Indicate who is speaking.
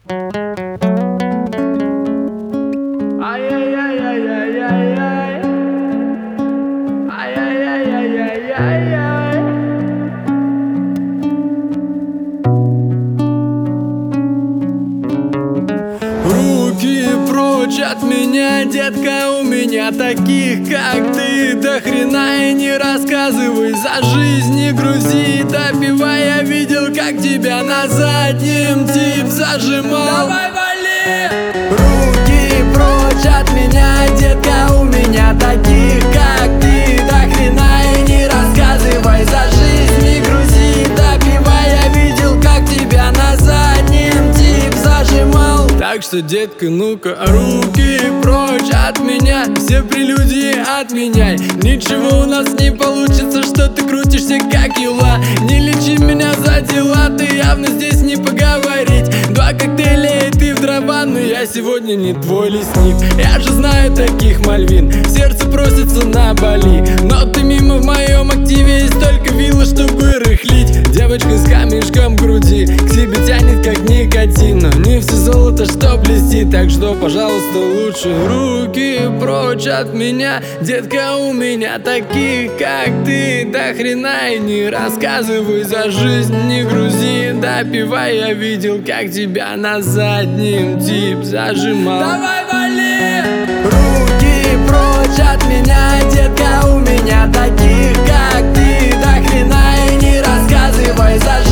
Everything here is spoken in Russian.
Speaker 1: Ай-яй-яй-яй-яй-яй. Ай-яй-яй-яй-яй-яй. Руки прочь от меня, детка, у меня таких, как ты, до хрена и не рассказывай за жизнь, не грузи, допивай, я видел, как тебя на заднем тип зажимал. Давай, вали! Руки прочь от меня, детка, у меня таких, как ты, до хрена и не рассказывай за жизнь, не грузи, допивай, я видел, как тебя на заднем тип зажимал. Так что, детка, ну-ка, руки прочь от меня, все прелюдии отменяй. Ничего у нас не получится, что ты крутишься как юла. Не лечи меня за дела, ты явно здесь не поговорить. Два коктейля и ты в дрова, но я сегодня не твой лесник. Я же знаю таких мальвин, сердце просится на Бали. Но ты мимо в моем активе, есть только вилла, чтобы рыхлить. Девочка с камешком в груди, к себе тянет как никотин. Но не все золото, что блестит, так что, пожалуйста, лучше руки прочь от меня, детка, у меня таких, как ты, до хрена и не рассказывай за жизнь, не грузи, допивай, я видел, как тебя на заднем тип зажимал. Давай, вали! Руки прочь от меня, детка, у меня таких, как ты, до хрена и не рассказывай за жизнь.